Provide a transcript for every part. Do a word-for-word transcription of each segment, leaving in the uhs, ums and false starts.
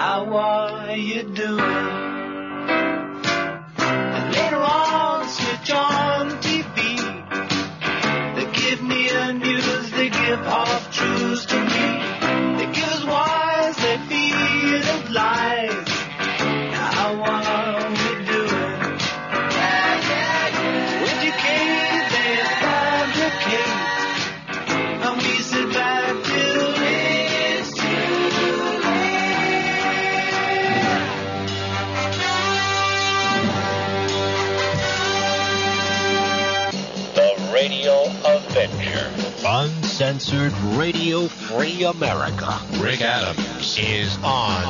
How are you doing? And later on, switch on the T V. They give me the news, they give half truths to me. They give us whys, they feed us lies. How are we doing? Yeah, yeah, yeah. To educate, they fabricate. And we sit back till it's too late. The Radio Avenger. Uncensored Radio Free America. Rick Adams is on.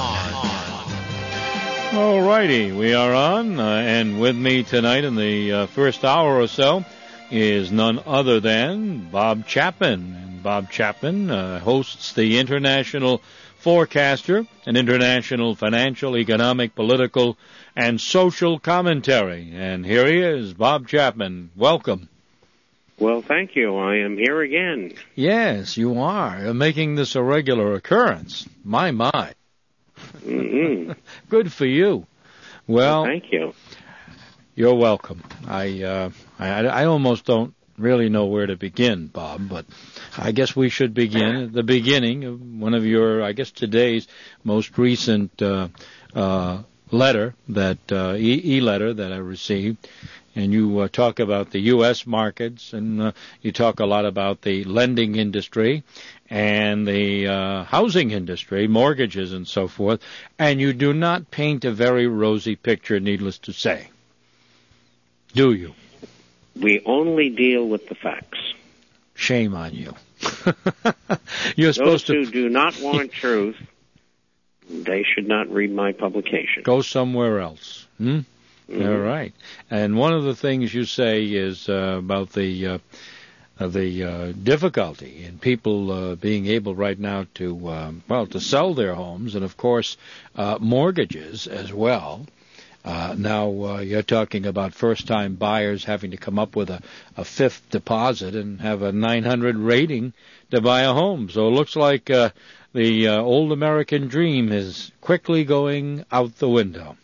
All righty, we are on, uh, and with me tonight in the uh, first hour or so is none other than Bob Chapman. And Bob Chapman uh, hosts the International Forecaster, an international financial, economic, political, and social commentary. And here he is, Bob Chapman. Welcome. Well, thank you. I am here again. Yes, you are. You're making this a regular occurrence. My, my. Mm-hmm. Good for you. Well, well, thank you. You're welcome. I, uh, I I almost don't really know where to begin, Bob, but I guess we should begin at the beginning of one of your, I guess, today's most recent uh, uh, letter, that uh, e- e-letter that I received. And you uh, talk about the U S markets, and uh, you talk a lot about the lending industry and the uh, housing industry, mortgages and so forth, and you do not paint a very rosy picture, needless to say. Do you? We only deal with the facts. Shame on you. You're Those supposed who to do not want truth, they should not read my publication. Go somewhere else. Hmm? Mm-hmm. All right. And one of the things you say is uh, about the uh, uh, the uh, difficulty in people uh, being able right now to, uh, well, to sell their homes, and, of course, uh, mortgages as well. Uh, now, uh, you're talking about first-time buyers having to come up with a, a fifth deposit and have a nine hundred rating to buy a home. So it looks like uh, the uh, old American dream is quickly going out the window.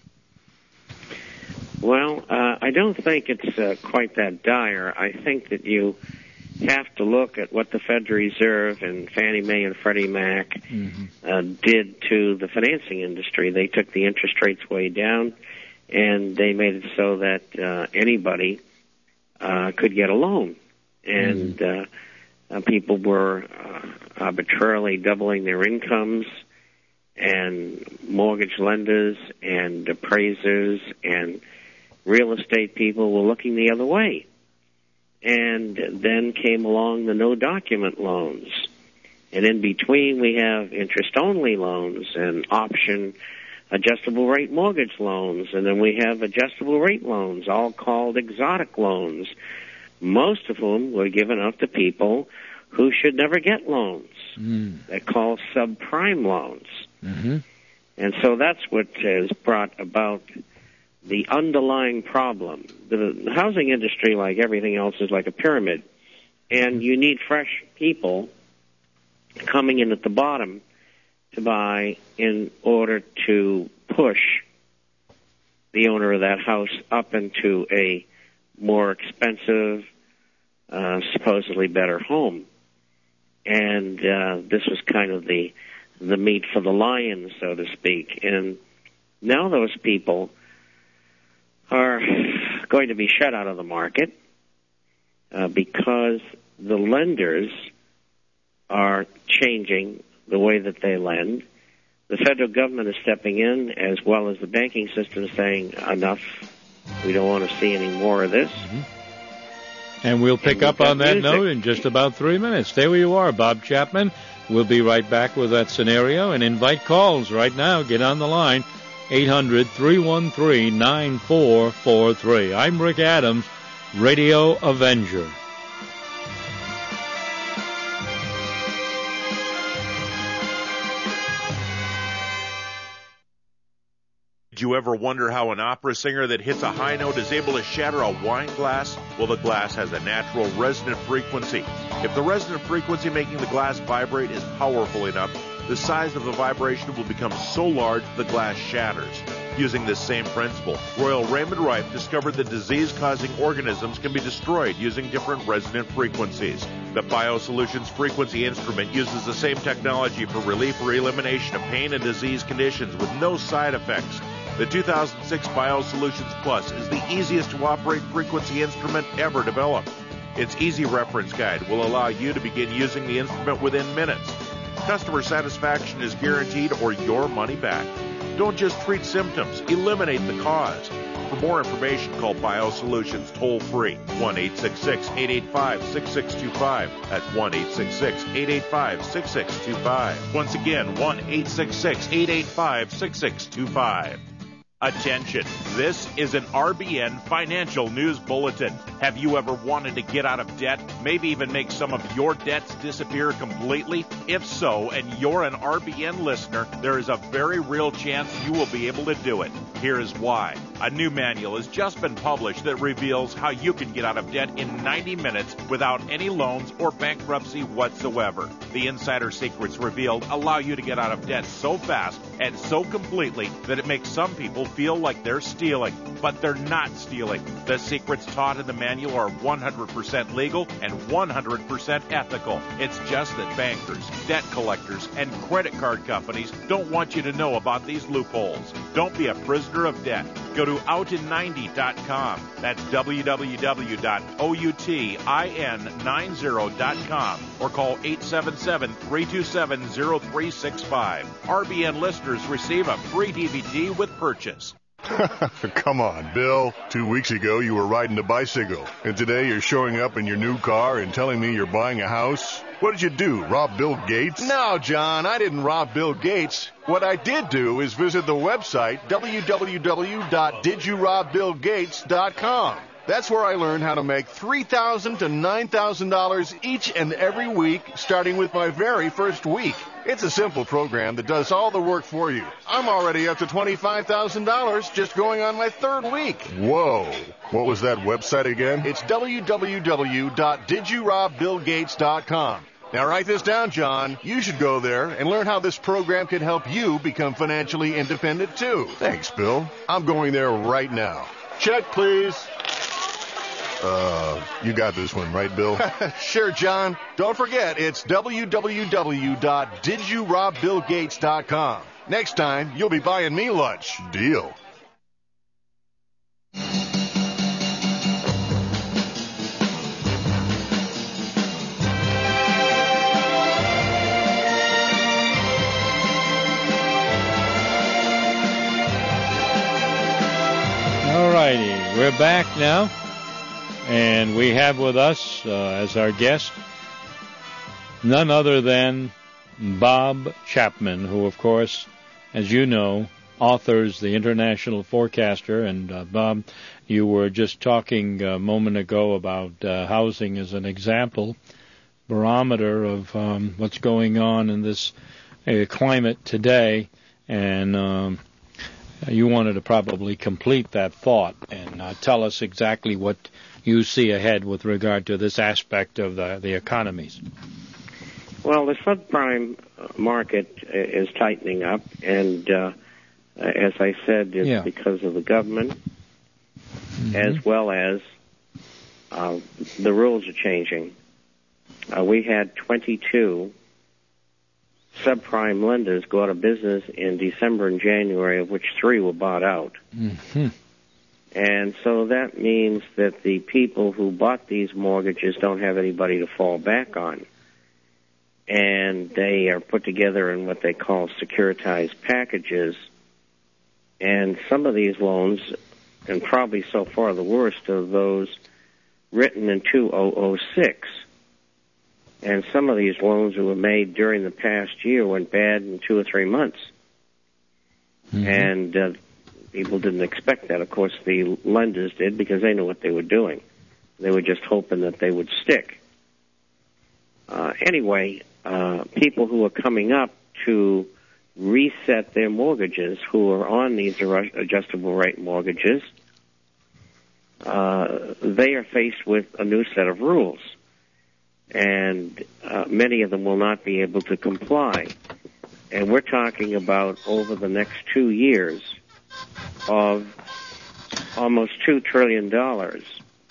Well, uh, I don't think it's uh, quite that dire. I think that you have to look at what the Federal Reserve and Fannie Mae and Freddie Mac mm-hmm. uh, did to the financing industry. They took the interest rates way down, and they made it so that uh, anybody uh, could get a loan. And mm-hmm. uh, uh, people were uh, arbitrarily doubling their incomes, and mortgage lenders and appraisers and real estate people were looking the other way. And then came along the no-document loans. And in between, we have interest-only loans and option adjustable-rate mortgage loans. And then we have adjustable-rate loans, all called exotic loans, most of whom were given up to people who should never get loans. Mm. They're called subprime loans. Mm-hmm. And so that's what has brought about the underlying problem. The housing industry, like everything else, is like a pyramid, and you need fresh people coming in at the bottom to buy in order to push the owner of that house up into a more expensive, uh, supposedly better home. And uh, this was kind of the the meat for the lion, so to speak. And now those people are going to be shut out of the market uh, because the lenders are changing the way that they lend. The federal government is stepping in, as well as the banking system, saying, enough, we don't want to see any more of this. Mm-hmm. And we'll pick and up on that music. note in just about three minutes. Stay where you are, Bob Chapman. We'll be right back with that scenario and invite calls right now. Get on the line, eight hundred, three one three, nine four four three. I'm Rick Adams, Radio Avenger. Did you ever wonder how an opera singer that hits a high note is able to shatter a wine glass? Well, the glass has a natural resonant frequency. If the resonant frequency making the glass vibrate is powerful enough, the size of the vibration will become so large the glass shatters. Using this same principle, Royal Raymond Rife discovered that disease-causing organisms can be destroyed using different resonant frequencies. The BioSolutions frequency instrument uses the same technology for relief or elimination of pain and disease conditions with no side effects. The two thousand six BioSolutions Plus is the easiest to operate frequency instrument ever developed. Its easy reference guide will allow you to begin using the instrument within minutes. Customer satisfaction is guaranteed or your money back. Don't just treat symptoms, eliminate the cause. For more information, call BioSolutions toll-free, one eight six six, eight eight five, six six two five. That's one eight six six, eight eight five, six six two five. Once again, one eight six six, eight eight five, six six two five. Attention, this is an R B N Financial News Bulletin. Have you ever wanted to get out of debt, maybe even make some of your debts disappear completely? If so, and you're an R B N listener, there is a very real chance you will be able to do it. Here is why. A new manual has just been published that reveals how you can get out of debt in ninety minutes without any loans or bankruptcy whatsoever. The insider secrets revealed allow you to get out of debt so fast and so completely that it makes some people feel like they're stealing, but they're not stealing. The secrets taught in the manual are one hundred percent legal and one hundred percent ethical. It's just that bankers, debt collectors, and credit card companies don't want you to know about these loopholes. Don't be a prisoner of debt. Go to out in ninety dot com. That's w w w dot outin ninety dot com or call eight seven seven, three two seven, zero three six five. R B N listeners receive a free D V D with purchase. Come on, Bill. Two weeks ago you were riding a bicycle, and today you're showing up in your new car and telling me you're buying a house? What did you do, rob Bill Gates? No, John, I didn't rob Bill Gates. What I did do is visit the website w w w dot did you rob bill gates dot com. That's where I learned how to make three thousand dollars to nine thousand dollars each and every week, starting with my very first week. It's a simple program that does all the work for you. I'm already up to twenty-five thousand dollars just going on my third week. Whoa. What was that website again? It's w w w dot did you rob bill gates dot com. Now write this down, John. You should go there and learn how this program can help you become financially independent, too. Thanks, Bill. I'm going there right now. Check, please. Uh, you got this one, right, Bill? Sure, John. Don't forget, it's w w w dot did you rob bill gates dot com. Next time, you'll be buying me lunch. Deal. All righty, we're back now. And we have with us uh, as our guest none other than Bob Chapman, who, of course, as you know, authors The International Forecaster. And, uh, Bob, you were just talking a moment ago about uh, housing as an example, barometer of um, what's going on in this uh, climate today. And um, you wanted to probably complete that thought and uh, tell us exactly what you see ahead with regard to this aspect of the, the economies. Well, the subprime market is tightening up, and uh, as I said, it's yeah. because of the government, mm-hmm. as well as uh, the rules are changing. Uh, we had twenty-two subprime lenders go out of business in December and January, of which three were bought out. Mm-hmm. And so that means that the people who bought these mortgages don't have anybody to fall back on. And they are put together in what they call securitized packages. And some of these loans, and probably so far the worst, are those written in two thousand six. And some of these loans that were made during the past year went bad in two or three months. Mm-hmm. And uh, people didn't expect that. Of course, the lenders did because they knew what they were doing. They were just hoping that they would stick. Uh, anyway, uh, people who are coming up to reset their mortgages, who are on these adjustable rate mortgages, uh, they are faced with a new set of rules. And uh, many of them will not be able to comply. And we're talking about over the next two years of almost two trillion dollars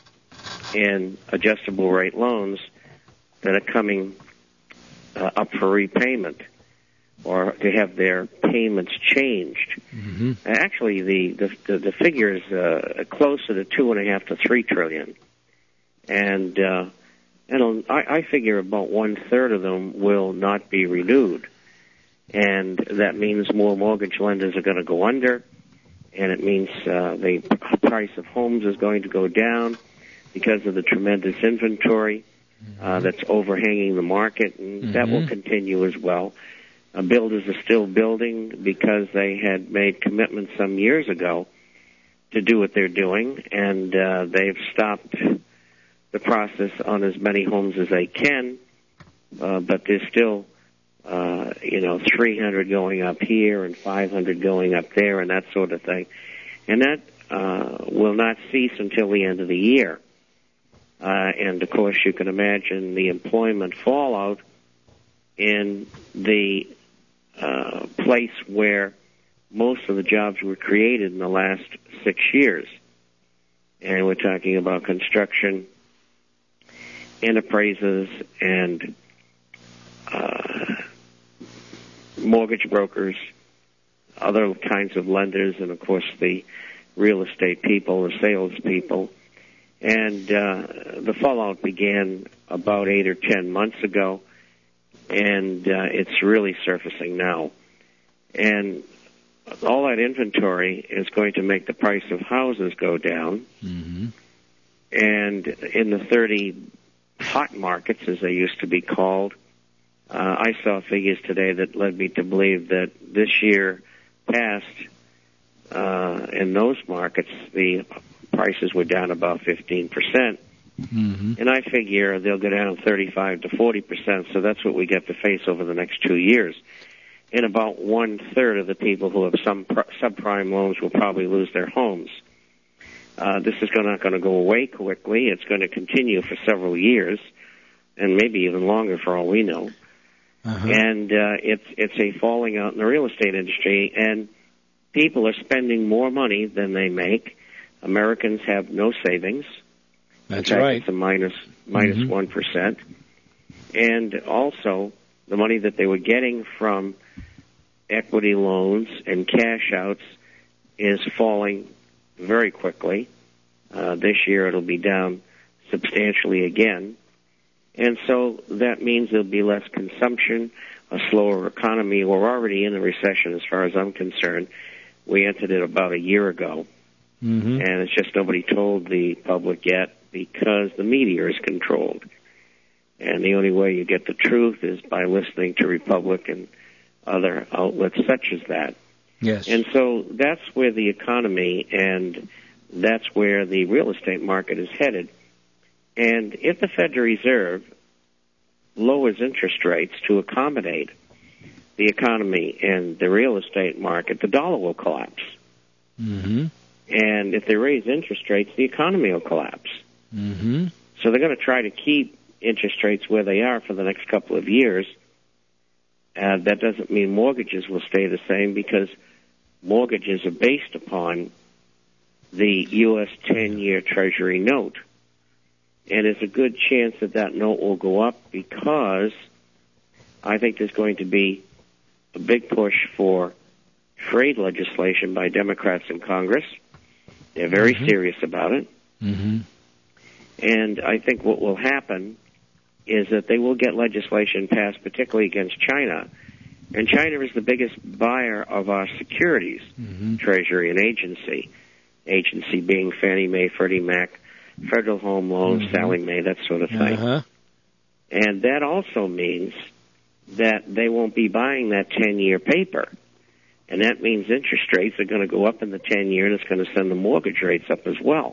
in adjustable rate loans that are coming uh, up for repayment or to have their payments changed. Mm-hmm. Actually, the, the, the, the figure is uh, closer to two and a half to three trillion. And, uh, and I, I figure about one third of them will not be renewed. And that means more mortgage lenders are going to go under, and it means uh, the price of homes is going to go down because of the tremendous inventory uh, that's overhanging the market, and mm-hmm. that will continue as well. Uh, builders are still building because they had made commitments some years ago to do what they're doing, and uh, they've stopped the process on as many homes as they can, uh, but there's still Uh, you know, three hundred going up here and five hundred going up there and that sort of thing. And that uh, will not cease until the end of the year. Uh, and, of course, you can imagine the employment fallout in the uh, place where most of the jobs were created in the last six years. And we're talking about construction, enterprises, and uh, mortgage brokers, other kinds of lenders, and, of course, the real estate people, the sales people. And uh, the fallout began about eight or ten months ago, and uh, it's really surfacing now. And all that inventory is going to make the price of houses go down. Mm-hmm. And in the thirty hot markets, as they used to be called, Uh, I saw figures today that led me to believe that this year past, uh, in those markets, the prices were down about fifteen percent. Mm-hmm. And I figure they'll go down thirty-five to forty percent, so that's what we get to face over the next two years. And about one-third of the people who have some pr- subprime loans will probably lose their homes. Uh, this is not going to go away quickly. It's going to continue for several years, and maybe even longer for all we know. Uh-huh. And uh, it's it's a falling out in the real estate industry, and people are spending more money than they make. Americans have no savings. That's in fact, right. It's a minus minus mm-hmm. one percent, and also the money that they were getting from equity loans and cash outs is falling very quickly. Uh, this year it'll be down substantially again. And so that means there'll be less consumption, a slower economy. We're already in a recession as far as I'm concerned. We entered it about a year ago. Mm-hmm. And it's just nobody told the public yet because the media is controlled. And the only way you get the truth is by listening to Republic and other outlets such as that. Yes. And so that's where the economy and that's where the real estate market is headed. And if the Federal Reserve lowers interest rates to accommodate the economy and the real estate market, the dollar will collapse. Mm-hmm. And if they raise interest rates, the economy will collapse. Mm-hmm. So they're going to try to keep interest rates where they are for the next couple of years. Uh, that doesn't mean mortgages will stay the same because mortgages are based upon the U S ten-year Treasury note. And there's a good chance that that note will go up because I think there's going to be a big push for trade legislation by Democrats in Congress. They're very mm-hmm. serious about it. Mm-hmm. And I think what will happen is that they will get legislation passed, particularly against China. And China is the biggest buyer of our securities, mm-hmm. Treasury and agency. Agency being Fannie Mae, Freddie Mac, Federal Home Loans, mm-hmm. Sallie Mae, that sort of thing. Uh-huh. And that also means that they won't be buying that ten-year paper. And that means interest rates are going to go up in the ten-year, and it's going to send the mortgage rates up as well.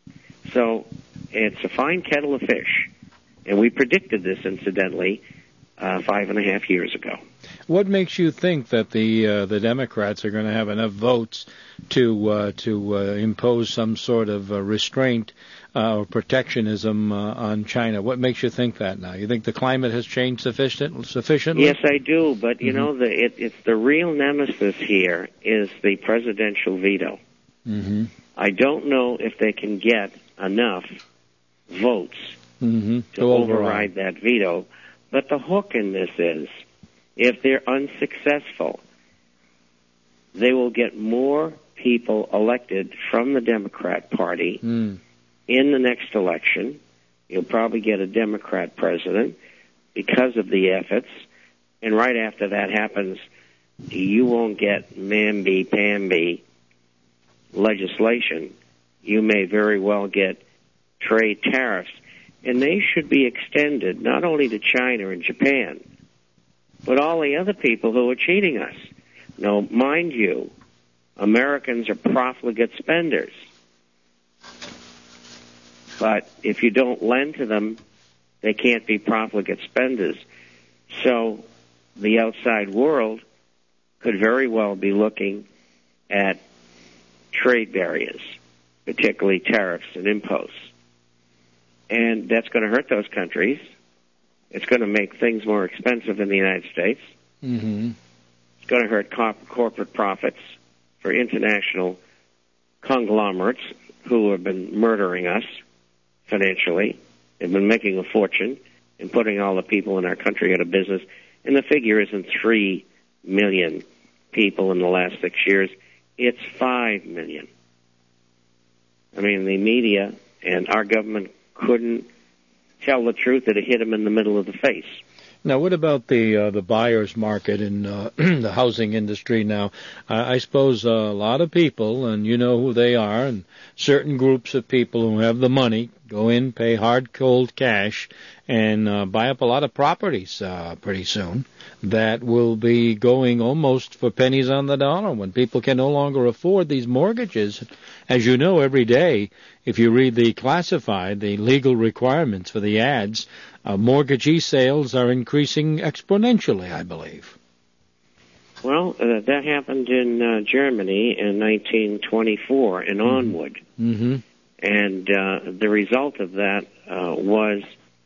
So it's a fine kettle of fish. And we predicted this, incidentally, uh, five and a half years ago. What makes you think that the uh, the Democrats are going to have enough votes to uh, to uh, impose some sort of uh, restraint uh, or protectionism uh, on China. What makes you think that now? You think the climate has changed sufficient, sufficiently? Yes, I do. But, you mm-hmm. know, the, it, it's the real nemesis here is the presidential veto. Mm-hmm. I don't know if they can get enough votes mm-hmm. to, to override override that veto. But the hook in this is, if they're unsuccessful, they will get more people elected from the Democrat Party mm. in the next election. You'll probably get a Democrat president because of the efforts. And right after that happens, you won't get mamby-pamby legislation. You may very well get trade tariffs. And they should be extended not only to China and Japan, but all the other people who are cheating us. Now, mind you, Americans are profligate spenders. But if you don't lend to them, they can't be profligate spenders. So the outside world could very well be looking at trade barriers, particularly tariffs and imposts. And that's going to hurt those countries. It's going to make things more expensive in the United States. Mm-hmm. It's going to hurt corp- corporate profits for international conglomerates who have been murdering us financially. They've been making a fortune and putting all the people in our country out of business. And the figure isn't three million people in the last six years. It's five million. I mean, the media and our government couldn't tell the truth that it hit them in the middle of the face. Now, what about the uh, the buyer's market in uh, the housing industry now? Uh, I suppose uh, a lot of people, and you know who they are, and certain groups of people who have the money go in, pay hard, cold cash, and uh, buy up a lot of properties uh, pretty soon that will be going almost for pennies on the dollar when people can no longer afford these mortgages. As you know, every day, if you read the classified, the legal requirements for the ads, uh, mortgagee sales are increasing exponentially, I believe. Well, uh, that happened in uh, Germany in nineteen twenty-four and mm-hmm. onward. Mm-hmm. And uh, the result of that uh, was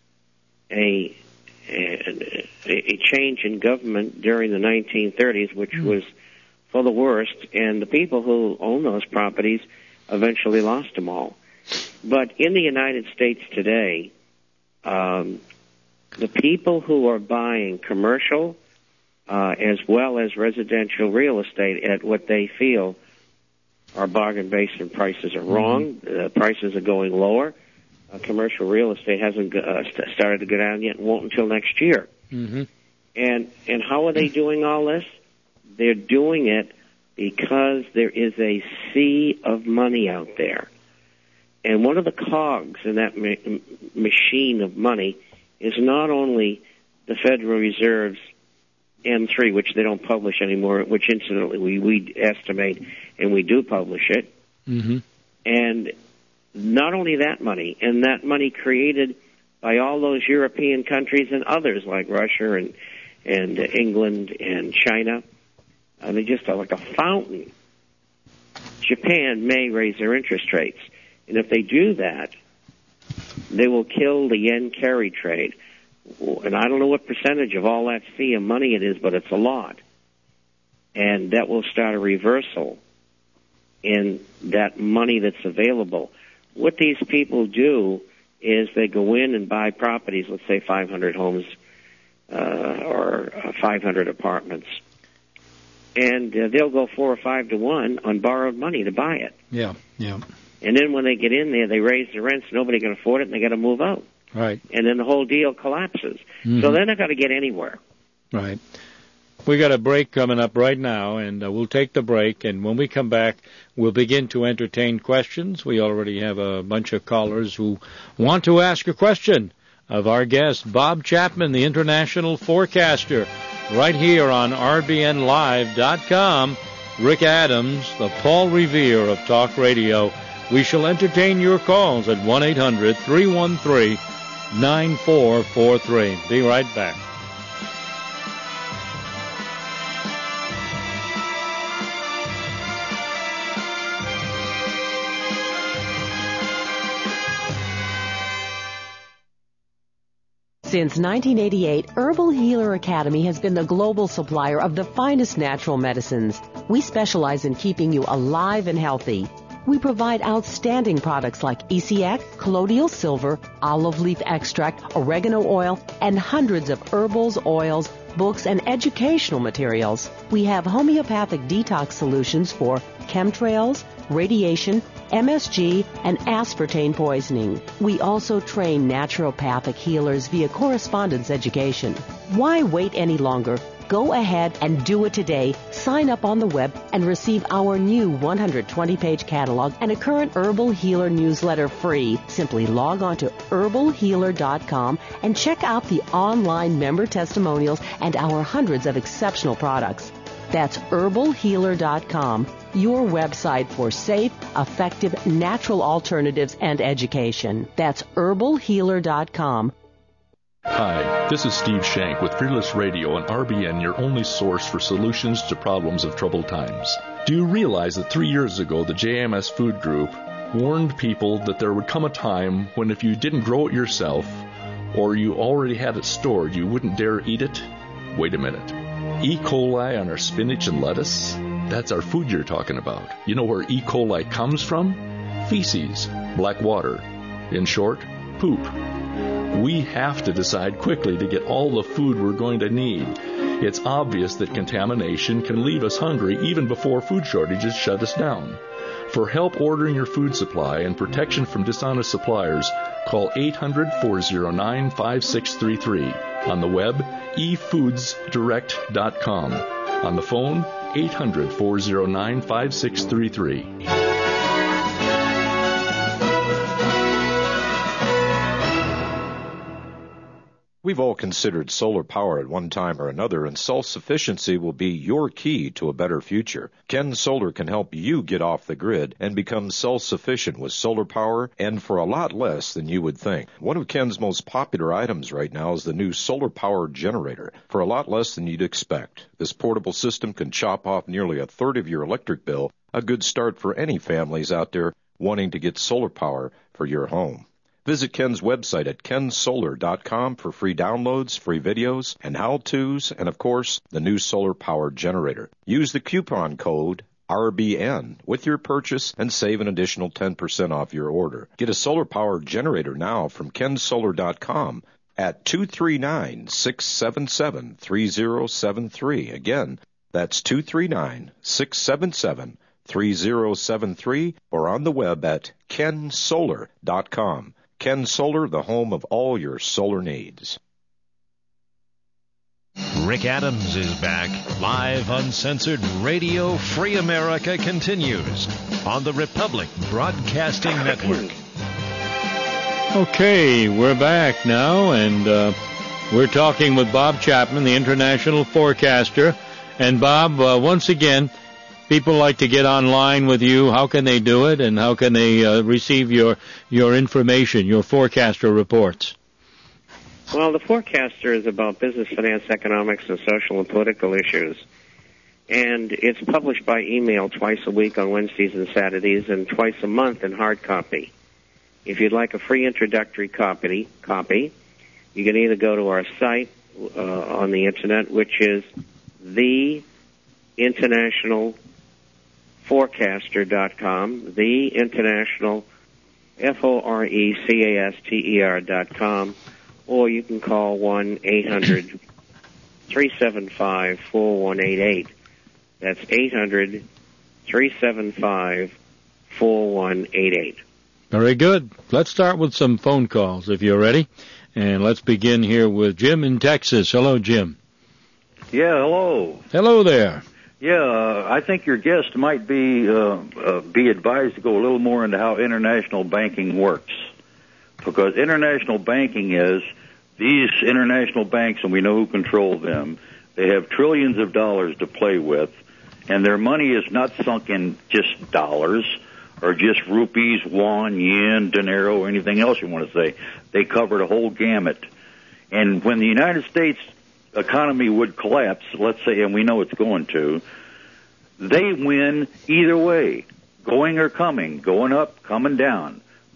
a, a a change in government during the nineteen thirties, which mm. was for the worst, and the people who own those properties eventually lost them all. But in the United States today, um, the people who are buying commercial uh, as well as residential real estate at what they feel are bargain basement prices are wrong. Mm-hmm. Uh, prices are going lower. Uh, commercial real estate hasn't uh, st- started to go down yet and won't until next year. Mm-hmm. And and how are they doing all this? They're doing it because there is a sea of money out there. And one of the cogs in that ma- machine of money is not only the Federal Reserve's M three, which they don't publish anymore, which incidentally we, we estimate and we do publish it. Mm-hmm. And not only that money, and that money created by all those European countries and others like Russia and, and uh, England and China. Uh, they just are like a fountain. Japan may raise their interest rates. And if they do that, they will kill the yen carry trade. And I don't know what percentage of all that fiat money it is, but it's a lot. And that will start a reversal in that money that's available. What these people do is they go in and buy properties, let's say five hundred homes uh, or uh, five hundred apartments. And uh, they'll go four or five to one on borrowed money to buy it. Yeah, yeah. And then when they get in there, they raise the rents. Nobody can afford it, and they got to move out. Right. And then the whole deal collapses. Mm-hmm. So they're not going to get anywhere. Right. We got a break coming up right now, and uh, we'll take the break. And when we come back, we'll begin to entertain questions. We already have a bunch of callers who want to ask a question of our guest, Bob Chapman, the international forecaster, right here on R B N Live dot com. Rick Adams, the Paul Revere of Talk Radio. We shall entertain your calls at one eight hundred three one three nine four four three. Be right back. Since nineteen eighty-eight, Herbal Healer Academy has been the global supplier of the finest natural medicines. We specialize in keeping you alive and healthy. We provide outstanding products like E C X, colloidal silver, olive leaf extract, oregano oil, and hundreds of herbals, oils, books, and educational materials. We have homeopathic detox solutions for chemtrails, radiation, M S G, and aspartame poisoning. We also train naturopathic healers via correspondence education. Why wait any longer? Go ahead and do it today. Sign up on the web and receive our new one hundred twenty page catalog and a current Herbal Healer newsletter free. Simply log on to herbal healer dot com and check out the online member testimonials and our hundreds of exceptional products. That's herbal healer dot com, your website for safe, effective, natural alternatives and education. That's herbal healer dot com. Hi, this is Steve Shank with Fearless Radio and R B N, your only source for solutions to problems of troubled times. Do you realize that three years ago the J M S Food Group warned people that there would come a time when if you didn't grow it yourself or you already had it stored, you wouldn't dare eat it? Wait a minute. E. coli on our spinach and lettuce? That's our food you're talking about. You know where E. coli comes from? Feces, black water. In short, poop. We have to decide quickly to get all the food we're going to need. It's obvious that contamination can leave us hungry even before food shortages shut us down. For help ordering your food supply and protection from dishonest suppliers, call eight hundred, four oh nine, five six three three. On the web, e foods direct dot com. On the phone, eight hundred, four oh nine, five six three three. We've all considered solar power at one time or another, and self-sufficiency will be your key to a better future. Ken Solar can help you get off the grid and become self-sufficient with solar power, and for a lot less than you would think. One of Ken's most popular items right now is the new solar power generator, for a lot less than you'd expect. This portable system can chop off nearly a third of your electric bill, a good start for any families out there wanting to get solar power for your home. Visit Ken's website at ken solar dot com for free downloads, free videos, and how-tos, and of course, the new solar power generator. Use the coupon code R B N with your purchase and save an additional ten percent off your order. Get a solar power generator now from ken solar dot com at two three nine, six seven seven, three zero seven three. Again, that's two three nine, six seven seven, three zero seven three, or on the web at ken solar dot com. Ken Solar, the home of all your solar needs. Rick Adams is back. Live, uncensored Radio Free America continues on the Republic Broadcasting Network. Okay, we're back now, and uh, we're talking with Bob Chapman, the international forecaster. And Bob, uh, once again, people like to get online with you. How can they do it, and how can they uh, receive your your information, your forecaster reports? Well, the forecaster is about business, finance, economics, and social and political issues. And it's published by email twice a week on Wednesdays and Saturdays, and twice a month in hard copy. If you'd like a free introductory copy, copy, you can either go to our site uh, on the Internet, which is the International Forecaster dot com, the International, F O R E C A S T E R dot com, or you can call one eight hundred, three seven five, four one eight eight. That's eight hundred, three seven five, four one eight eight. Very good. Let's start with some phone calls, if you're ready. And let's begin here with Jim in Texas. Hello, Jim. Yeah, hello. Hello there. Yeah, uh, I think your guest might be uh, uh, be advised to go a little more into how international banking works, because international banking is these international banks, and we know who control them. They have trillions of dollars to play with, and their money is not sunk in just dollars or just rupees, yuan, yen, dinero, or anything else you want to say. They cover the whole gamut. And when the United States economy would collapse, let's say, and we know it's going to, they win either way, going or coming, going up, coming down.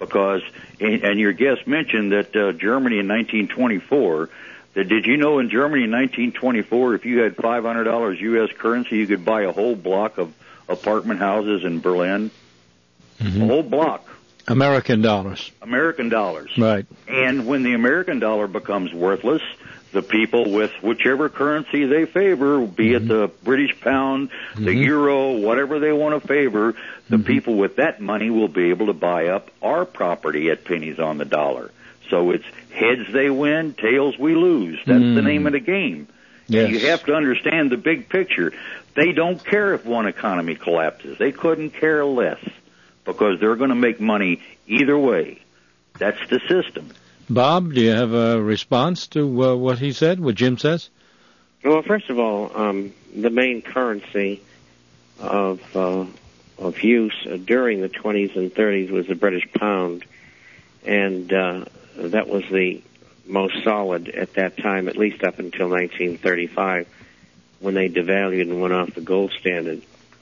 because, and your guest mentioned that uh, Germany in nineteen twenty-four, that did you know in Germany in nineteen twenty-four, if you had five hundred dollars U S currency, you could buy a whole block of apartment houses in Berlin? Mm-hmm. A whole block. American dollars. American dollars. Right. And when the American dollar becomes worthless, the people with whichever currency they favor, be mm-hmm. it the British pound, the mm-hmm. euro, whatever they want to favor, the mm-hmm. people with that money will be able to buy up our property at pennies on the dollar. So it's heads they win, tails we lose. That's mm. the name of the game. Yes. You have to understand the big picture. They don't care if one economy collapses. They couldn't care less because they're going to make money either way. That's the system. Bob, do you have a response to uh, what he said, what Jim says? Well, first of all, um, the main currency of uh, of use uh, during the twenties and thirties was the British pound, and uh, that was the most solid at that time, at least up until nineteen thirty-five, when they devalued and went off the gold standard.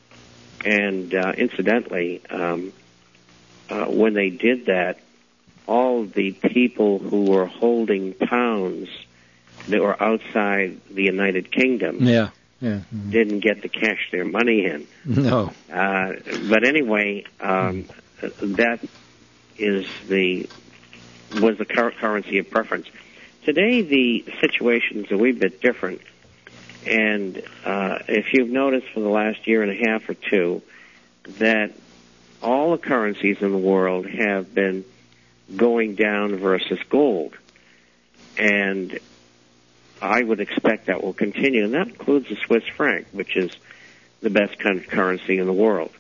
And uh, incidentally, um, uh, when they did that, all the people who were holding pounds that were outside the United Kingdom yeah, yeah. Mm-hmm. didn't get to cash their money in. No. Uh, but anyway, um, that is the was the cur- currency of preference. Today, the situation is a wee bit different. And uh, if you've noticed for the last year and a half or two that all the currencies in the world have been going down versus gold. And I would expect that will continue. And that includes the Swiss franc, which is the best kind of currency in the world.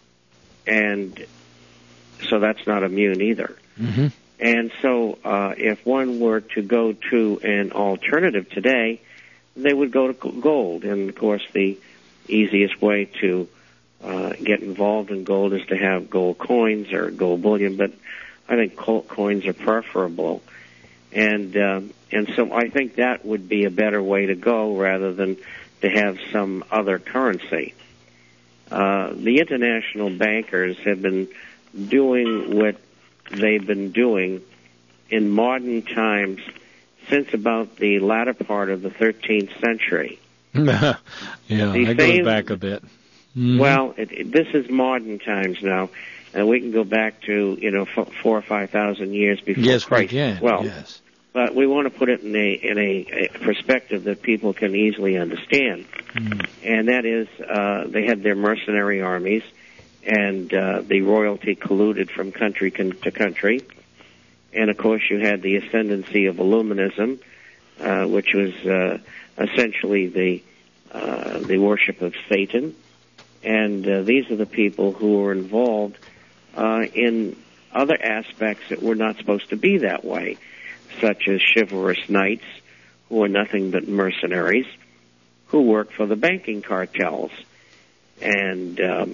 And so that's not immune either. Mm-hmm. And so uh, if one were to go to an alternative today, they would go to gold. And, of course, the easiest way to uh, get involved in gold is to have gold coins or gold bullion. But I think coins are preferable. And um, and so I think that would be a better way to go rather than to have some other currency. Uh, the international bankers have been doing what they've been doing in modern times since about the latter part of the thirteenth century. yeah, These that same, goes back a bit. Mm-hmm. Well, it, it, this is modern times now, and we can go back to, you know, f- four or five thousand years before yes, Christ. We can. Well, yes. But we want to put it in a in a, a perspective that people can easily understand, mm. and that is uh, they had their mercenary armies, and uh, the royalty colluded from country con- to country, and of course you had the ascendancy of Illuminism, uh, which was uh, essentially the uh, the worship of Satan, and uh, these are the people who were involved uh, in other aspects that were not supposed to be that way, such as chivalrous knights, who are nothing but mercenaries, who work for the banking cartels. And um,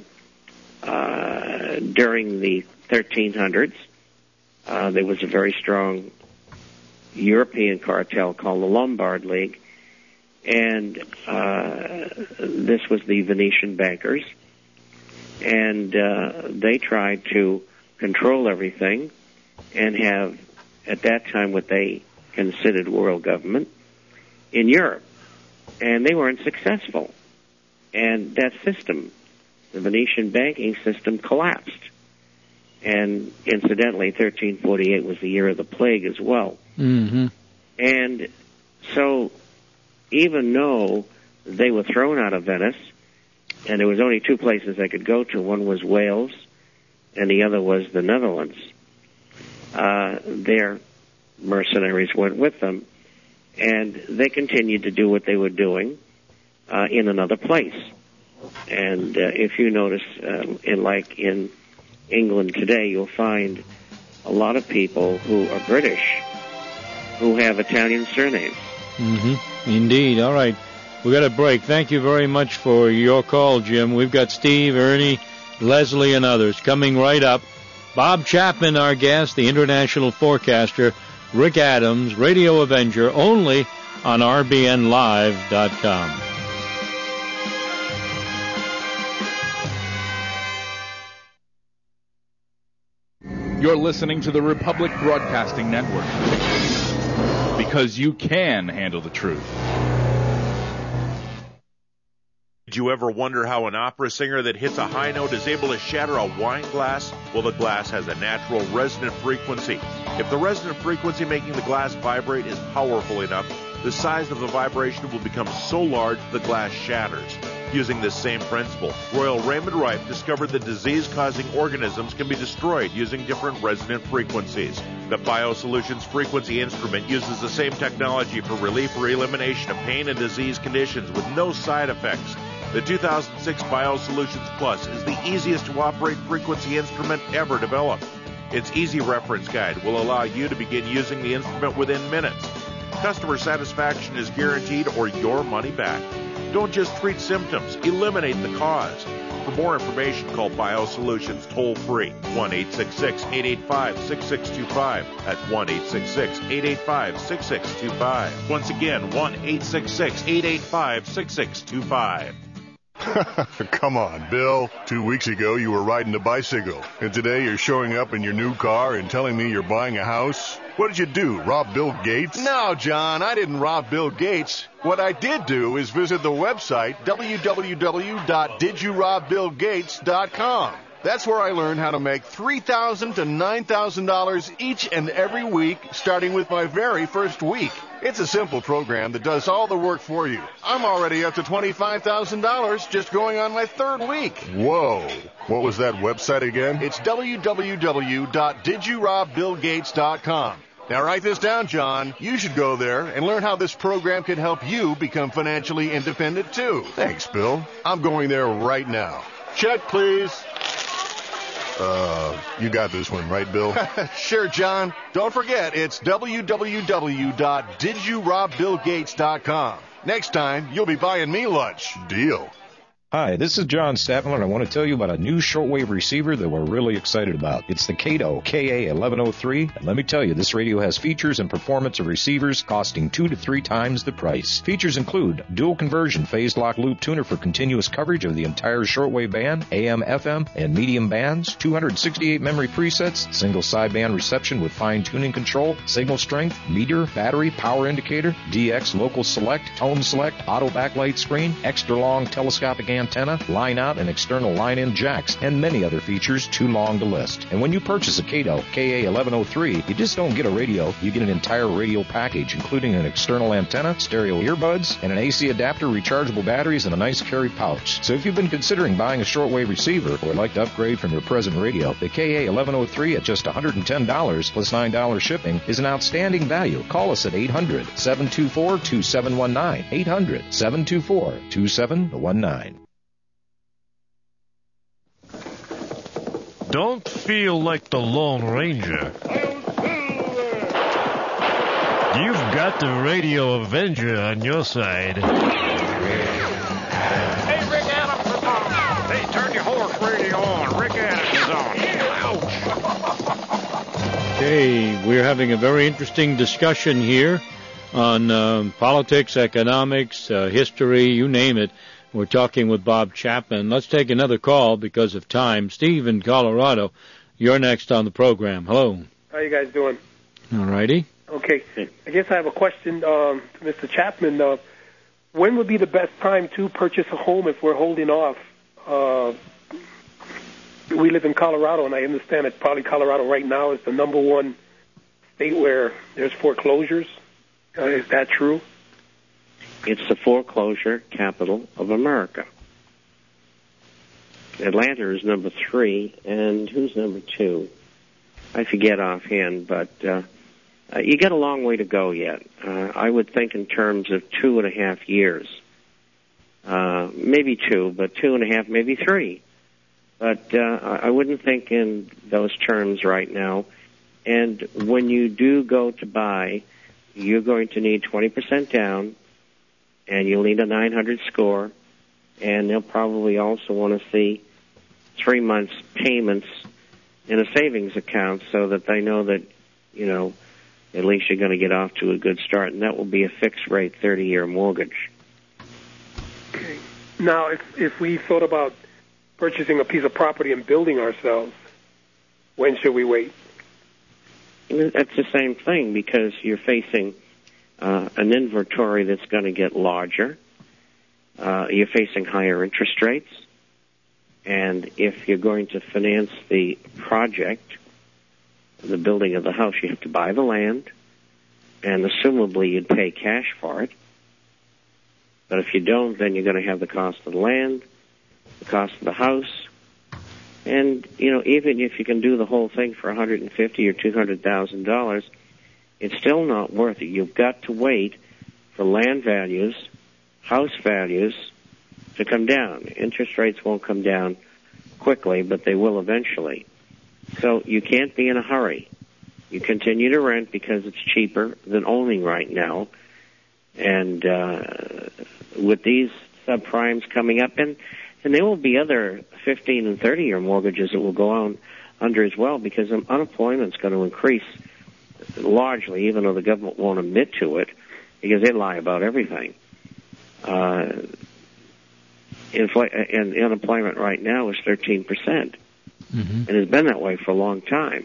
uh, during the thirteen hundreds, uh, there was a very strong European cartel called the Lombard League, and uh, this was the Venetian bankers, and uh, they tried to control everything and have at that time what they considered world government in Europe. And they weren't successful. And that system, the Venetian banking system, collapsed. And incidentally, thirteen forty-eight was the year of the plague as well. Mm-hmm. And so even though they were thrown out of Venice, and there was only two places they could go to, one was Wales and the other was the Netherlands, Uh, their mercenaries went with them, and they continued to do what they were doing uh, in another place. And uh, if you notice, um, in like in England today, you'll find a lot of people who are British who have Italian surnames. Mm-hmm. Indeed. All right. We got a break. Thank you very much for your call, Jim. We've got Steve, Ernie, Leslie, and others coming right up. Bob Chapman, our guest, the international forecaster, Rick Adams, Radio Avenger, only on R B N live dot com. You're listening to the Republic Broadcasting Network, because you can handle the truth. Did you ever wonder how an opera singer that hits a high note is able to shatter a wine glass? Well, the glass has a natural resonant frequency. If the resonant frequency making the glass vibrate is powerful enough, the size of the vibration will become so large the glass shatters. Using this same principle, Royal Raymond Rife discovered that disease-causing organisms can be destroyed using different resonant frequencies. The BioSolutions frequency instrument uses the same technology for relief or elimination of pain and disease conditions with no side effects. The two thousand six BioSolutions Plus is the easiest to operate frequency instrument ever developed. Its easy reference guide will allow you to begin using the instrument within minutes. Customer satisfaction is guaranteed or your money back. Don't just treat symptoms, eliminate the cause. For more information, call BioSolutions toll-free, one eight six six, eight eight five, six six two five. That's one eight six six, eight eight five, six six two five. Once again, one eight six six, eight eight five, six six two five. Come on, Bill. Two weeks ago, you were riding a bicycle, and today you're showing up in your new car and telling me you're buying a house? What did you do, rob Bill Gates? No, John, I didn't rob Bill Gates. What I did do is visit the website, w w w dot did you rob bill gates dot com. That's where I learned how to make three thousand dollars to nine thousand dollars each and every week, starting with my very first week. It's a simple program that does all the work for you. I'm already up to twenty-five thousand dollars just going on my third week. Whoa. What was that website again? It's w w w dot did you rob bill gates dot com. Now write this down, John. You should go there and learn how this program can help you become financially independent, too. Thanks, Bill. I'm going there right now. Check, please. Uh, you got this one, right, Bill? Sure, John. Don't forget, it's w w w dot did you rob bill gates dot com. Next time, you'll be buying me lunch. Deal. Hi, this is John Stadtmiller, and I want to tell you about a new shortwave receiver that we're really excited about. It's the Kato K A eleven oh three, and let me tell you, this radio has features and performance of receivers costing two to three times the price. Features include dual conversion phase lock loop tuner for continuous coverage of the entire shortwave band, A M, F M, and medium bands, two hundred sixty-eight memory presets, single sideband reception with fine-tuning control, signal strength, meter, battery, power indicator, D X local select, tone select, auto backlight screen, extra long telescopic antenna, line out and external line in jacks, and many other features too long to list. And when you purchase a Kato K A eleven oh three, you just don't get a radio, you get an entire radio package, including an external antenna, stereo earbuds, and an A C adapter, rechargeable batteries, and a nice carry pouch. So if you've been considering buying a shortwave receiver or would like to upgrade from your present radio, the K A eleven oh three at just one hundred ten dollars plus nine dollars shipping is an outstanding value. Call us at eight hundred, seven two four, two seven one nine, eight hundred, seven two four, two seven one nine. Don't feel like the Lone Ranger. You've got the Radio Avenger on your side. Hey, Rick Adams is on. Hey, turn your horse radio on. Rick Adams is on. Ouch. Okay, we're having a very interesting discussion here on um, politics, economics, uh, history, you name it. We're talking with Bob Chapman. Let's take another call because of time. Steve in Colorado, you're next on the program. Hello. How you guys doing? All righty. Okay. I guess I have a question um, to Mister Chapman. Uh, when would be the best time to purchase a home if we're holding off? Uh, we live in Colorado, and I understand that probably Colorado right now is the number one state where there's foreclosures. Uh, is that true? It's the foreclosure capital of America. Atlanta is number three, and who's number two? I forget offhand, but uh, uh, you got a long way to go yet. Uh, I would think in terms of two and a half years. Uh, maybe two, but two and a half, maybe three. But uh, I wouldn't think in those terms right now. And when you do go to buy, you're going to need twenty percent down, and you'll need a nine hundred score, and they'll probably also want to see three months payments in a savings account so that they know that, you know, at least you're going to get off to a good start, and that will be a fixed rate thirty-year mortgage. Okay. Now, if if we thought about purchasing a piece of property and building ourselves, when should we wait? That's the same thing because you're facing uh, an inventory that's going to get larger. Uh, you're facing higher interest rates. And if you're going to finance the project, the building of the house, you have to buy the land, and assumably you'd pay cash for it. But if you don't, then you're going to have the cost of the land, the cost of the house, and, you know, even if you can do the whole thing for one hundred fifty thousand dollars or two hundred thousand dollars, it's still not worth it. You've got to wait for land values, house values, to come down. Interest rates won't come down quickly, but they will eventually. So you can't be in a hurry. You continue to rent because it's cheaper than owning right now. And uh, with these subprimes coming up, and, and there will be other fifteen and thirty-year mortgages that will go on under as well because unemployment's going to increase largely, even though the government won't admit to it, because they lie about everything. Uh, infl- and unemployment right now is thirteen percent. Mm-hmm. And it's been that way for a long time.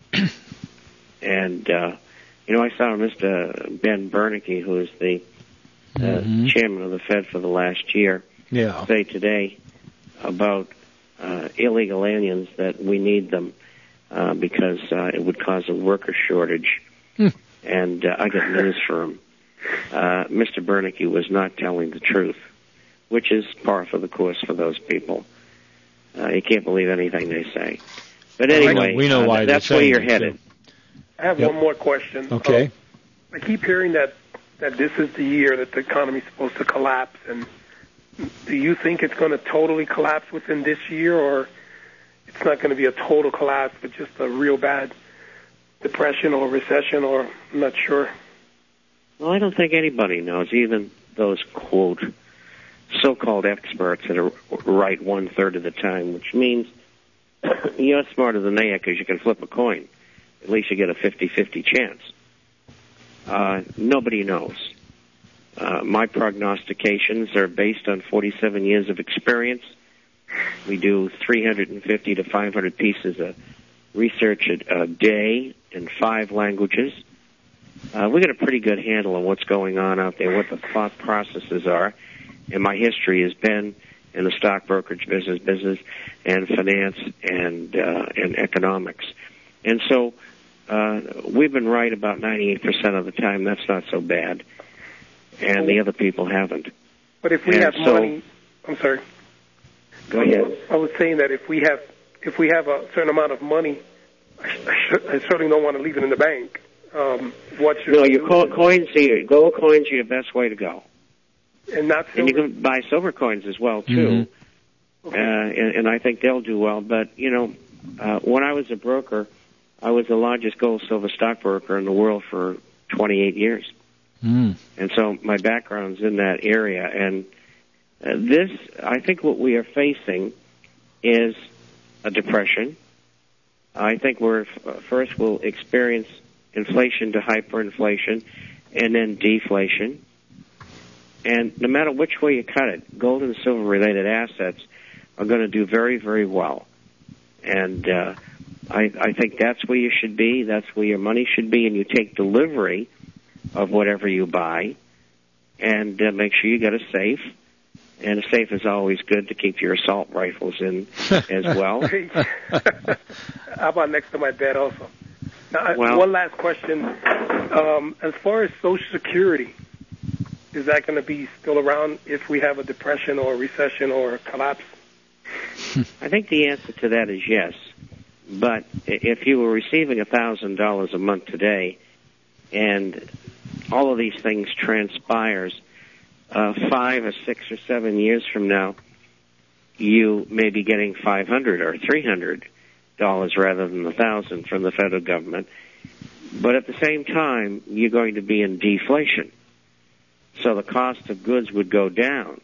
And, uh, you know, I saw Mister Ben Bernanke, who is the uh, mm-hmm. chairman of the Fed for the last year, yeah. say today about uh, illegal aliens that we need them uh, because uh, it would cause a worker shortage. Hmm. And uh, I got news for him. Uh, Mister Bernanke was not telling the truth, which is par for the course for those people. Uh, you can't believe anything they say. But anyway, we know, we know why uh, that's where you're headed. Too. I have Yep. one more question. Okay. Um, I keep hearing that, that this is the year that the economy is supposed to collapse. And do you think it's going to totally collapse within this year, or it's not going to be a total collapse, but just a real bad depression or recession, or I'm not sure? Well, I don't think anybody knows, even those, quote, so-called experts that are right one-third of the time, which means you're smarter than they are because you can flip a coin. At least you get a fifty-fifty chance. Uh, nobody knows. Uh, my prognostications are based on forty-seven years of experience. We do three hundred fifty to five hundred pieces of research a, a day in five languages. Uh, we got a pretty good handle on what's going on out there, what the thought processes are. And my history has been in the stock brokerage business, business and finance and uh, and economics. And so uh, we've been right about ninety-eight percent of the time. That's not so bad. And the other people haven't. But if we and have so, money, I'm sorry. Go ahead. I was saying that if we have if we have a certain amount of money, I, should, I certainly don't want to leave it in the bank. Um, what should no, we your co- coins, your gold coins are your best way to go. And not silver? And you can buy silver coins as well too. Mm-hmm. Okay. Uh, and, and I think they'll do well. But you know, uh, when I was a broker, I was the largest gold silver stockbroker in the world for twenty-eight years. Mm. And so my background's in that area. And uh, this, I think what we are facing is a depression. I think we're, first we'll experience inflation to hyperinflation and then deflation. And no matter which way you cut it, gold and silver related assets are going to do very, very well. And uh, I, I think that's where you should be. That's where your money should be. And you take delivery of whatever you buy, and uh, make sure you get a safe. And a safe is always good to keep your assault rifles in as well. How about next to my bed also? Now, well, one last question. Um, as far as Social Security, is that going to be still around if we have a depression or a recession or a collapse? I think the answer to that is yes. But if you were receiving one thousand dollars a month today, and all of these things transpires, uh, five or six or seven years from now, you may be getting five hundred or three hundred dollars rather than a thousand from the federal government. But at the same time, you're going to be in deflation. So the cost of goods would go down.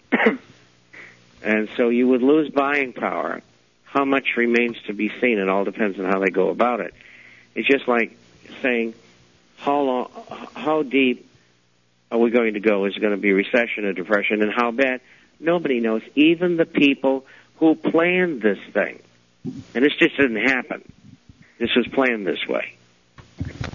And so you would lose buying power. How much remains to be seen? It all depends on how they go about it. It's just like saying, how long, how deep are we going to go? Is it going to be recession or depression? And how bad? Nobody knows. Even the people who planned this thing. And this just didn't happen. This was planned this way.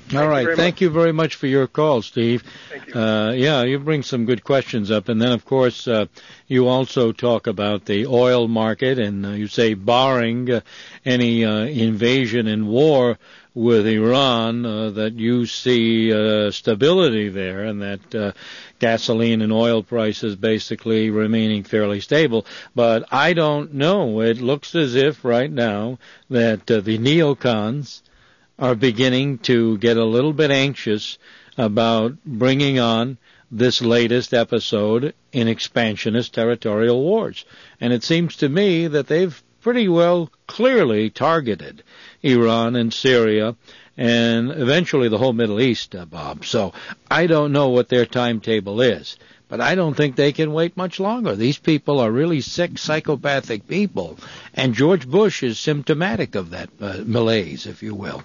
All right. very Thank much. you very much for your call, Steve. Thank you. Uh, yeah, you bring some good questions up. And then, of course, uh, you also talk about the oil market, and uh, you say barring uh, any uh, invasion and war with Iran, uh, that you see uh, stability there, and that uh, gasoline and oil prices basically remaining fairly stable. But I don't know. It looks as if right now that uh, the neocons are beginning to get a little bit anxious about bringing on this latest episode in expansionist territorial wars. And it seems to me that they've pretty well clearly targeted Iran and Syria and eventually the whole Middle East, uh, Bob. So I don't know what their timetable is, but I don't think they can wait much longer. These people are really sick, psychopathic people, and George Bush is symptomatic of that uh, malaise, if you will.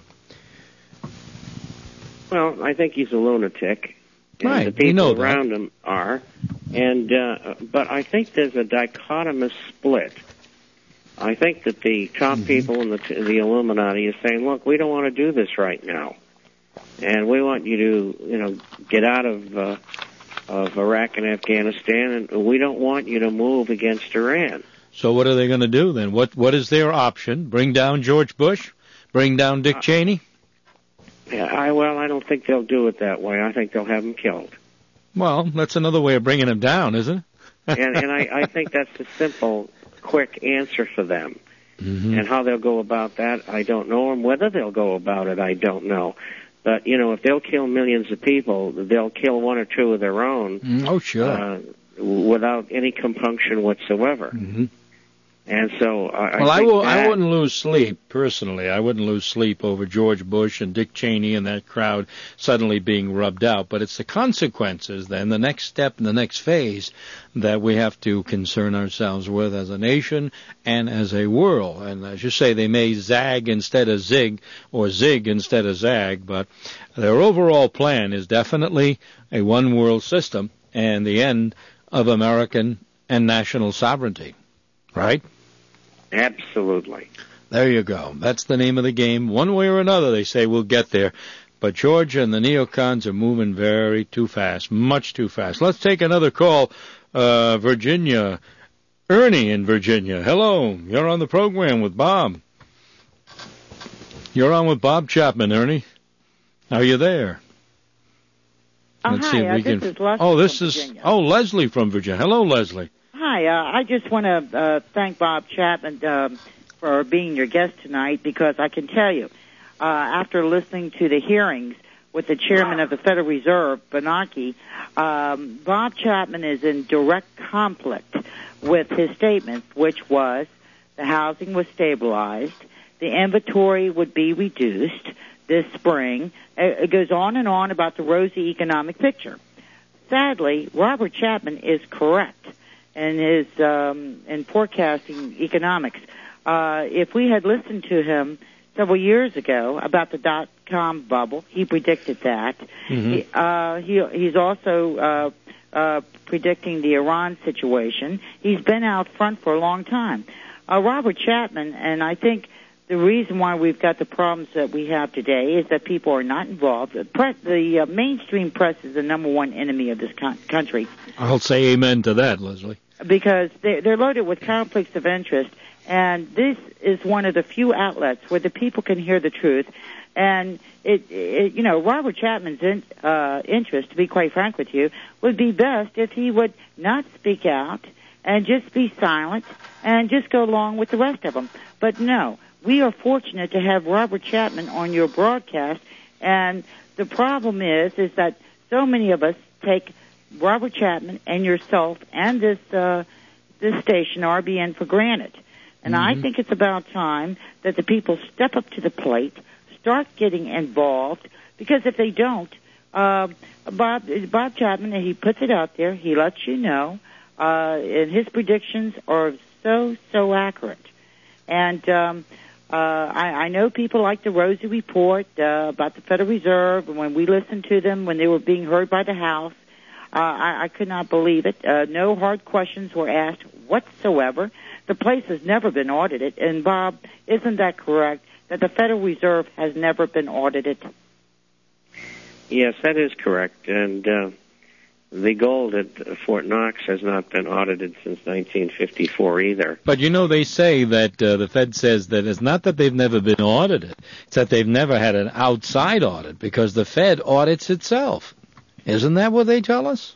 Well, I think he's a lunatic. And Right, the we people know that. around him are. And uh, but I think there's a dichotomous split. I think that the top Mm-hmm. people in the the Illuminati is saying, "Look, we don't want to do this right now, and we want you to, you know, get out of uh, of Iraq and Afghanistan, and we don't want you to move against Iran." So what are they going to do then? What What is their option? Bring down George Bush? Bring down Dick Cheney? Yeah, I well, I don't think they'll do it that way. I think they'll have him killed. Well, that's another way of bringing him down, isn't it? and and I, I think that's a simple, quick answer for them. Mm-hmm. And how they'll go about that, I don't know. And whether they'll go about it, I don't know. But, you know, if they'll kill millions of people, they'll kill one or two of their own. Mm, oh, sure. Uh, without any compunction whatsoever. Mm-hmm. And so I, well, I, I, think will, that, I wouldn't lose sleep, personally. I wouldn't lose sleep over George Bush and Dick Cheney and that crowd suddenly being rubbed out. But it's the consequences, then, the next step and the next phase that we have to concern ourselves with as a nation and as a world. And as you say, they may zag instead of zig or zig instead of zag, but their overall plan is definitely a one-world system and the end of American and national sovereignty. Right? Absolutely. There you go. That's the name of the game. One way or another, they say we'll get there. But Georgia and the neocons are moving very too fast, much too fast. Let's take another call. Uh, Virginia. Ernie in Virginia. Hello. You're on the program with Bob. You're on with Bob Chapman, Ernie. Are you there? Oh, Let's hi. see if Uh, we this can... is Leslie oh, this from is... Virginia. Oh, Leslie from Virginia. Hello, Leslie. Hi, uh, I just want to uh, thank Bob Chapman um, for being your guest tonight, because I can tell you, uh, after listening to the hearings with the chairman of the Federal Reserve, Bernanke, um, Bob Chapman is in direct conflict with his statement, which was the housing was stabilized, the inventory would be reduced this spring. It goes on and on about the rosy economic picture. Sadly, Robert Chapman is correct in his um, in forecasting economics. Uh, if we had listened to him several years ago about the dot-com bubble, he predicted that. Mm-hmm. He, uh, he, he's also uh, uh, predicting the Iran situation. He's been out front for a long time. Uh, Robert Chapman, and I think the reason why we've got the problems that we have today is that people are not involved. The, press, the uh, mainstream press is the number one enemy of this con- country. I'll say amen to that, Leslie. Because they're, they're loaded with conflicts of interest, and this is one of the few outlets where the people can hear the truth. And it, it you know, Robert Chapman's in, uh, interest, to be quite frank with you, would be best if he would not speak out and just be silent and just go along with the rest of them. But no, we are fortunate to have Robert Chapman on your broadcast, and the problem is, is that so many of us take Robert Chapman and yourself and this uh, this station, R B N, for granted. And Mm-hmm. I think it's about time that the people step up to the plate, start getting involved, because if they don't, uh, Bob, Bob Chapman, he puts it out there, he lets you know, uh, and his predictions are so, so accurate. And um, uh, I, I know people like the Rosie Report uh, about the Federal Reserve, and when we listened to them when they were being heard by the House, Uh, I, I could not believe it. Uh, no hard questions were asked whatsoever. The place has never been audited. And, Bob, isn't that correct, that the Federal Reserve has never been audited? Yes, that is correct. And uh, the gold at Fort Knox has not been audited since nineteen fifty-four either. But you know, they say that uh, the Fed says that it's not that they've never been audited. It's that they've never had an outside audit because the Fed audits itself. Isn't that what they tell us?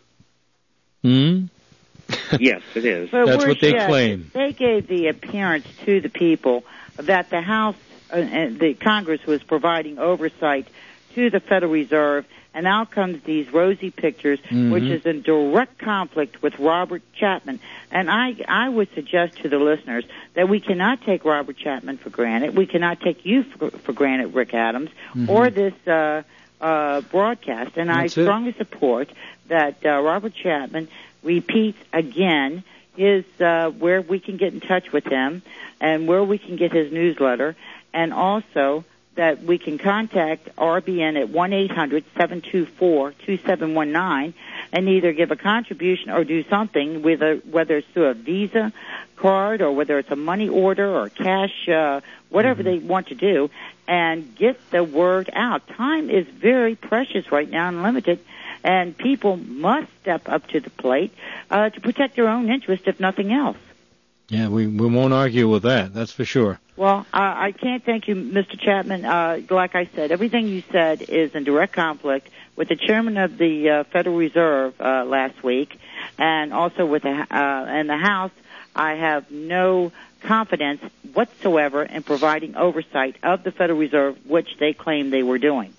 Hmm? Yes, it is. But That's what they yes, claim. They gave the appearance to the people that the House uh, and the Congress was providing oversight to the Federal Reserve, and out comes these rosy pictures, Mm-hmm. which is in direct conflict with Robert Chapman. And I, I would suggest to the listeners that we cannot take Robert Chapman for granted. We cannot take you for, for granted, Rick Adams, Mhm. or this uh, uh, broadcast. And That's I it. strongly support that uh, Robert Chapman repeats again his uh, where we can get in touch with him and where we can get his newsletter, and also that we can contact R B N at one eight hundred seven two four two seven one nine and either give a contribution or do something, whether, whether it's through a Visa card or whether it's a money order or cash, uh, whatever Mm-hmm. they want to do, and get the word out. Time is very precious right now and limited, and people must step up to the plate uh, to protect their own interest, if nothing else. Yeah, we, we won't argue with that, that's for sure. Well, uh, I can't thank you, Mister Chapman. Uh, like I said, everything you said is in direct conflict with the chairman of the uh, Federal Reserve uh, last week, and also with the uh, in the House. I have no confidence whatsoever in providing oversight of the Federal Reserve, which they claim they were doing.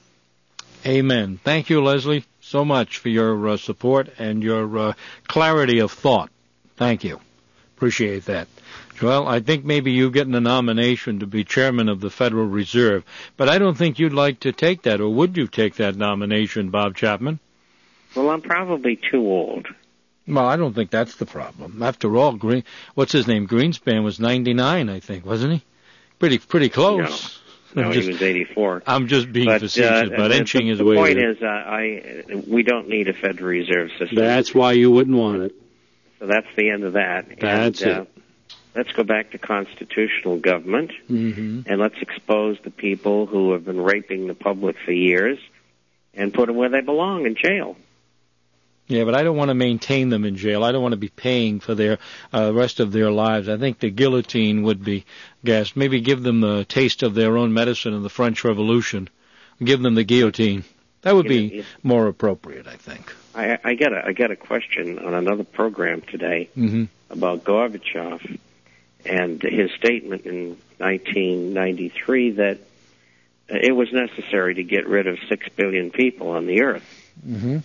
Amen. Thank you, Leslie, so much for your uh, support and your uh, clarity of thought. Thank you. Appreciate that. Well, I think maybe you getting a nomination to be chairman of the Federal Reserve, but I don't think you'd like to take that, or would you take that nomination, Bob Chapman? Well, I'm probably too old. Well, I don't think that's the problem. After all, Green, what's his name? Greenspan was ninety-nine, I think, wasn't he? Pretty, pretty close. No, no I'm just, he was eighty-four. I'm just being but, facetious, uh, but the, inching the, his the way. The point there. is, uh, I we don't need a Federal Reserve system. That's why you wouldn't want it. So that's the end of that. That's and, uh, it. Let's go back to constitutional government, Mm-hmm. and let's expose the people who have been raping the public for years and put them where they belong, in jail. Yeah, but I don't want to maintain them in jail. I don't want to be paying for their uh, rest of their lives. I think the guillotine would be gas. Maybe give them a taste of their own medicine in the French Revolution. Give them the guillotine. That would be more appropriate, I think. I, I got a I got a question on another program today Mm-hmm. about Gorbachev and his statement in nineteen ninety-three that it was necessary to get rid of six billion people on the earth. Mm-hmm.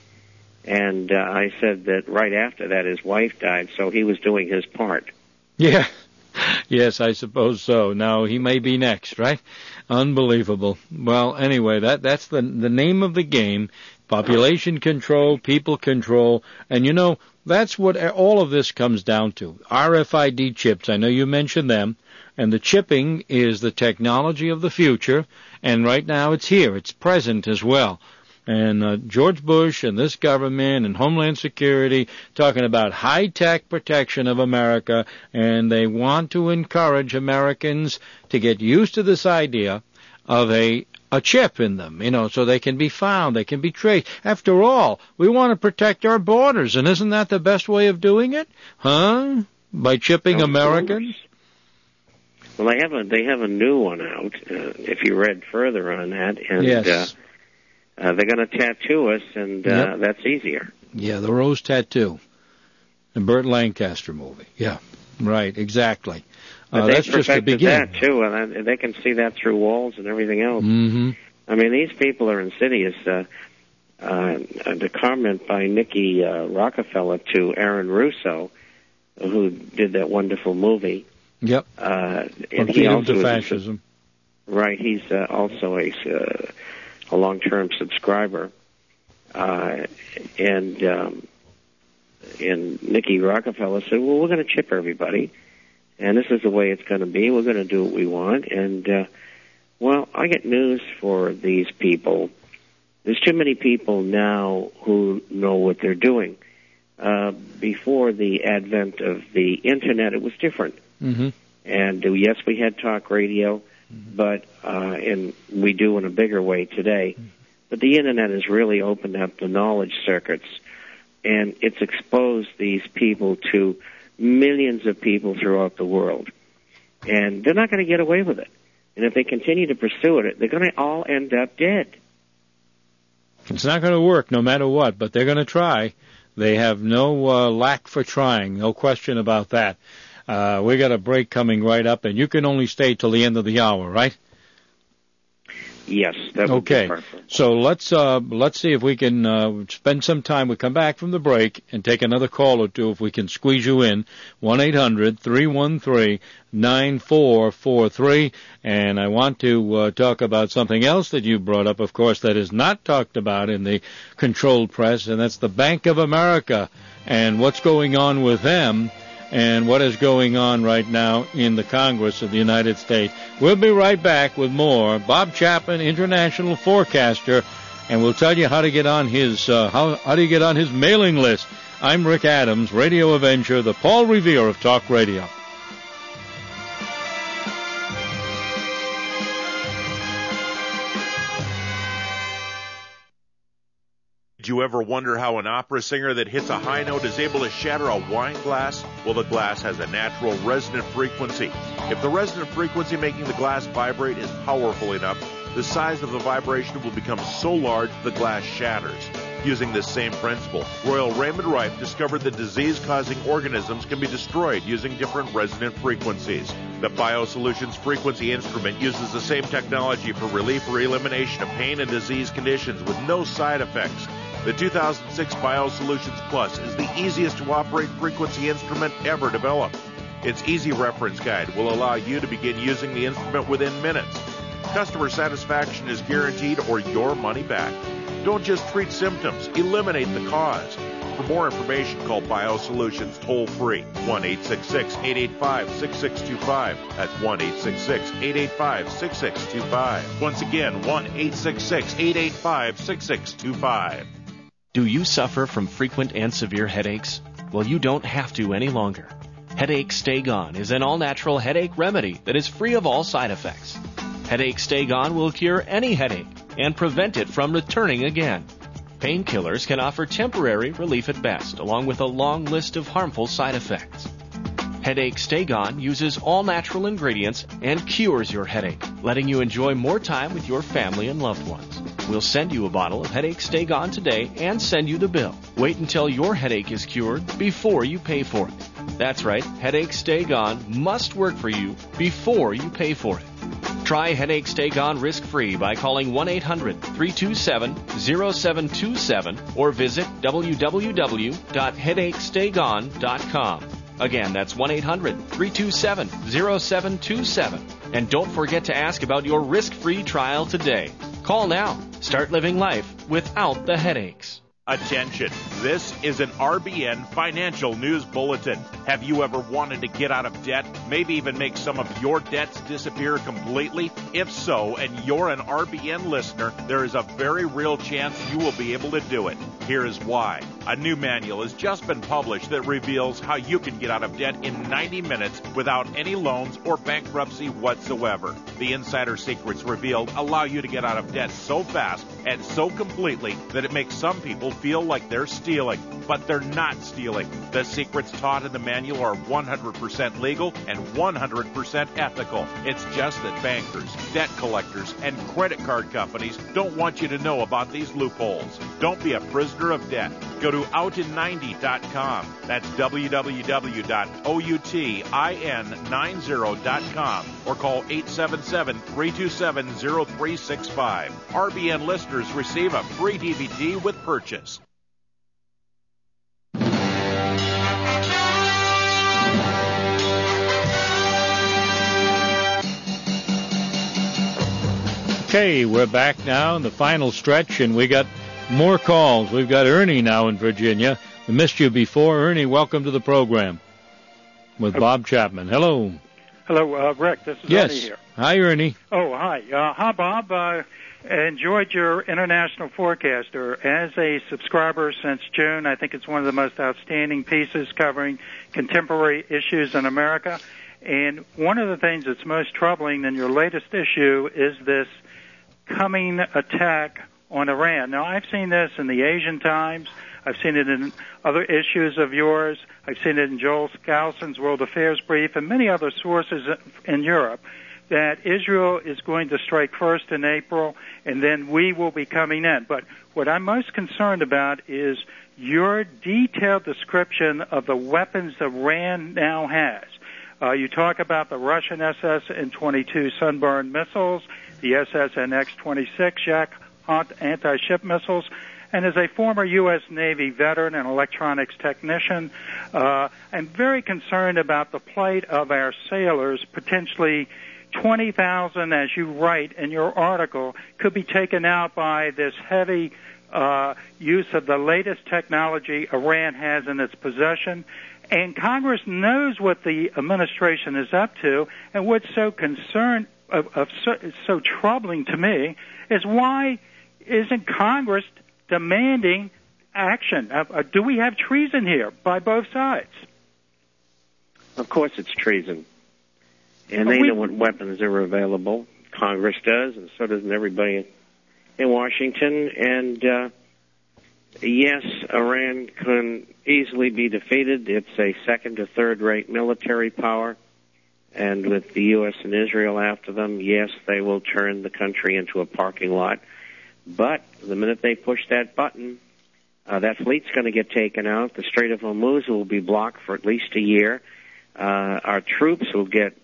And uh, I said that right after that his wife died, so he was doing his part. Yeah. Yes, I suppose so. Now he may be next, right? Unbelievable. Well, anyway, that that's the the name of the game. Population control, people control, and you know, that's what all of this comes down to. R F I D chips, I know you mentioned them, and the chipping is the technology of the future, and right now it's here, it's present as well. And uh, George Bush and this government and Homeland Security talking about high-tech protection of America, and they want to encourage Americans to get used to this idea of a a chip in them, you know, so they can be found, they can be traced. After all, we want to protect our borders, and isn't that the best way of doing it? Huh? By chipping Of Americans? Well, they have a they have a new one out. Uh, if you read further on that, and Yes. uh, uh, they're going to tattoo us, and uh, Yep. that's easier. Yeah, the Rose Tattoo. The Burt Lancaster movie. Yeah, right, exactly. But Uh, they that's just the perfected beginning. that too, and they can see that through walls and everything else. Mm-hmm. I mean, these people are insidious. Uh, uh, the comment by Nikki uh, Rockefeller to Aaron Russo, who did that wonderful movie. Yep. Uh, From and he freedom also to is a- fascism. right. He's uh, also a uh, a long-term subscriber, uh, and um, and Nikki Rockefeller said, "Well, we're going to chip everybody." And this is the way it's going to be. We're going to do what we want. And, uh, well, I get news for these people. There's too many people now who know what they're doing. Uh, before the advent of the Internet, it was different. Mm-hmm. And, uh, yes, we had talk radio, but uh, and we do in a bigger way today. But the Internet has really opened up the knowledge circuits, and it's exposed these people to millions of people throughout the world. And they're not going to get away with it. And if they continue to pursue it, they're going to all end up dead. It's not going to work no matter what, but they're going to try. They have no uh, lack for trying, no question about that. Uh, we got a break coming right up, and you can only stay till the end of the hour, right? Yes, that would okay. be perfect. So let's uh, let's see if we can uh, spend some time. We come back from the break and take another call or two if we can squeeze you in. one eight hundred three one three nine four four three. And I want to uh, talk about something else that you brought up, of course, that is not talked about in the controlled press, and that's the Bank of America and what's going on with them and what is going on right now in the Congress of the United States. We'll be right back with more. Bob Chapman, international forecaster, and we'll tell you how to get on his uh, how how do you get on his mailing list. I'm Rick Adams, Radio Avenger, the Paul Revere of Talk Radio. Did you ever wonder how an opera singer that hits a high note is able to shatter a wine glass? Well, the glass has a natural resonant frequency. If the resonant frequency making the glass vibrate is powerful enough, the size of the vibration will become so large the glass shatters. Using this same principle, Royal Raymond Rife discovered that disease-causing organisms can be destroyed using different resonant frequencies. The BioSolutions frequency instrument uses the same technology for relief or elimination of pain and disease conditions with no side effects. The two thousand six BioSolutions Plus is the easiest to operate frequency instrument ever developed. Its easy reference guide will allow you to begin using the instrument within minutes. Customer satisfaction is guaranteed or your money back. Don't just treat symptoms, eliminate the cause. For more information, call BioSolutions toll-free, one eight six six, eight eight five, six six two five. That's one eight six six, eight eight five, six six two five. Once again, one eight six six, eight eight five, six six two five. Do you suffer from frequent and severe headaches? Well, you don't have to any longer. Headache Stay Gone is an all-natural headache remedy that is free of all side effects. Headache Stay Gone will cure any headache and prevent it from returning again. Painkillers can offer temporary relief at best, along with a long list of harmful side effects. Headache Stay Gone uses all natural ingredients and cures your headache, letting you enjoy more time with your family and loved ones. We'll send you a bottle of Headache Stay Gone today and send you the bill. Wait until your headache is cured before you pay for it. That's right, Headache Stay Gone must work for you before you pay for it. Try Headache Stay Gone risk-free by calling one eight hundred three two seven zero seven two seven or visit w w w dot headache stay gone dot com. Again, that's one eight hundred three two seven zero seven two seven. And don't forget to ask about your risk-free trial today. Call now. Start living life without the headaches. Attention, this is an R B N financial news bulletin. Have you ever wanted to get out of debt, maybe even make some of your debts disappear completely? If so, and you're an R B N listener, there is a very real chance you will be able to do it. Here is why. A new manual has just been published that reveals how you can get out of debt in ninety minutes without any loans or bankruptcy whatsoever. The insider secrets revealed allow you to get out of debt so fast and so completely that it makes some people feel like they're stealing, but they're not stealing. The secrets taught in the manual are one hundred percent legal and one hundred percent ethical. It's just that bankers, debt collectors, and credit card companies don't want you to know about these loopholes. Don't be a prisoner of debt. Go to out in ninety dot com. That's w w w dot outin ninety dot com or call eight seven seven, three two seven, zero three six five. R B N listeners receive a free D V D with purchase. Okay, we're back now in the final stretch, and we got more calls. We've got Ernie now in Virginia. We missed you before. Ernie, welcome to the program with Bob Chapman. Hello. Hello, uh, Rick. This is yes. Ernie here. Hi, Ernie. Oh, hi. Uh, hi, Bob. Uh, enjoyed your International Forecaster. As a subscriber since June, I think it's one of the most outstanding pieces covering contemporary issues in America. And one of the things that's most troubling in your latest issue is this coming attack on Iran. Now, I've seen this in the Asian Times. I've seen it in other issues of yours. I've seen it in Joel Skousen's World Affairs Brief and many other sources in Europe, that Israel is going to strike first in April, and then we will be coming in. But what I'm most concerned about is your detailed description of the weapons Iran now has. Uh, you talk about the Russian S S N twenty-two Sunburn missiles, the S S N X twenty-six Yakhont anti-ship missiles, and as a former U S Navy veteran and electronics technician, uh, I'm very concerned about the plight of our sailors. Potentially twenty thousand, as you write in your article, could be taken out by this heavy uh, use of the latest technology Iran has in its possession. And Congress knows what the administration is up to, and what's so concerned, of, of so, so troubling to me, is why isn't Congress demanding action? Uh, do we have treason here by both sides? Of course it's treason. And they we, know what weapons are available. Congress does, and so does everybody in Washington. And, uh, yes, Iran can easily be defeated. It's a second to third-rate military power. And with the U S and Israel after them, yes, they will turn the country into a parking lot. But the minute they push that button, uh, that fleet's going to get taken out. The Strait of Hormuz will be blocked for at least a year. Uh, our troops will get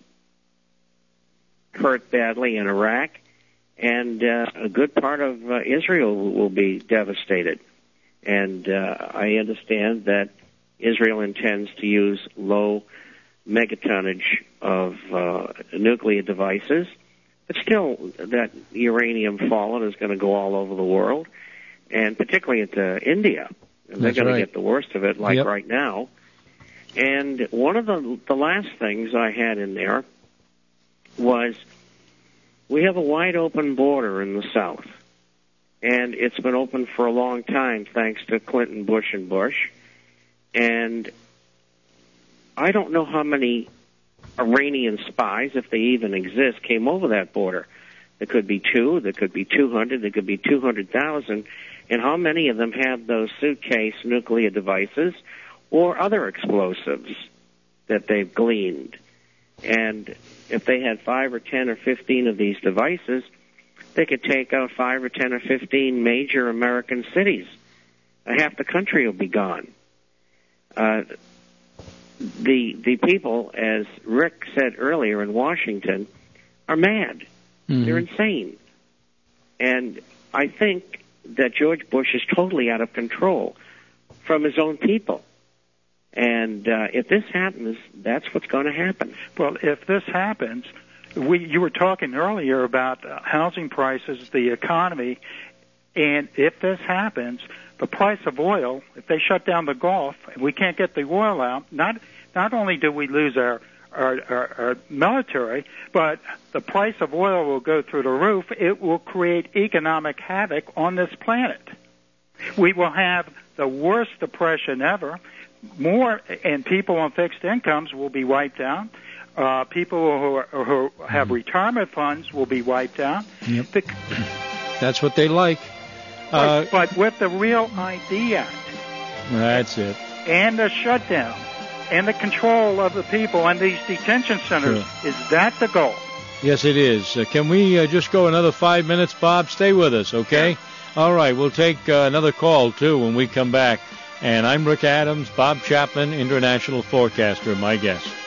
hurt badly in Iraq. And uh, a good part of uh, Israel will be devastated. And uh, I understand that Israel intends to use low megatonnage of uh, nuclear devices. But still, that uranium fallout is going to go all over the world, and particularly into India. And they're going right. to get the worst of it, like yep. right now. And one of the, the last things I had in there was we have a wide open border in the south. And it's been open for a long time, thanks to Clinton, Bush, and Bush. And I don't know how many Iranian spies, if they even exist, came over that border. There could be two, there could be two hundred, there could be two hundred thousand. And how many of them have those suitcase nuclear devices or other explosives that they've gleaned? And if they had five or ten or fifteen of these devices, they could take out five or ten or fifteen major American cities. Uh, half the country will be gone. Uh, the the people, as Rick said earlier in Washington, are mad. Mm-hmm. They're insane. And I think that George Bush is totally out of control from his own people. And uh, if this happens, that's what's going to happen. Well, if this happens, we you were talking earlier about uh, housing prices, the economy, and if this happens, the price of oil, if they shut down the Gulf and we can't get the oil out, not not only do we lose our our, our, our military, but the price of oil will go through the roof. It will create economic havoc on this planet. We will have the worst depression ever. More and people on fixed incomes will be wiped out. Uh, people who, are, who have mm. retirement funds will be wiped out. Yep. The, That's what they like. Uh, but, but with the Real I D Act. That's it. And the shutdown and the control of the people and these detention centers, sure. is that the goal? Yes, it is. Uh, can we uh, just go another five minutes, Bob? Stay with us, okay? Yeah. All right, we'll take uh, another call, too, when we come back. And I'm Rick Adams, Bob Chapman, international forecaster, my guest.